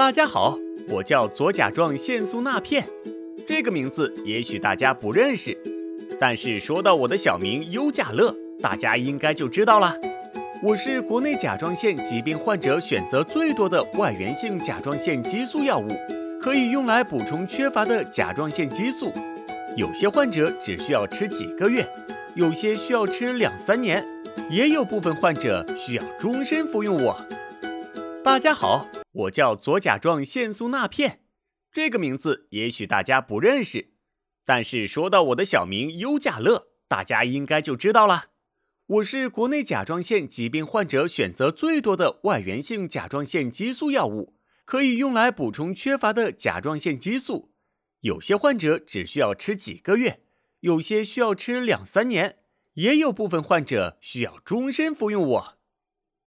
大家好，我叫左甲状腺素钠片，这个名字也许大家不认识，但是说到我的小名优甲乐，大家应该就知道了。我是国内甲状腺疾病患者选择最多的外源性甲状腺激素药物，可以用来补充缺乏的甲状腺激素。有些患者只需要吃几个月，有些需要吃2-3年，也有部分患者需要终身服用我。大家好，我叫左甲状腺素钠片，这个名字也许大家不认识，但是说到我的小名优甲乐，大家应该就知道了。我是国内甲状腺疾病患者选择最多的外源性甲状腺激素药物，可以用来补充缺乏的甲状腺激素。有些患者只需要吃几个月，有些需要吃2-3年，也有部分患者需要终身服用我。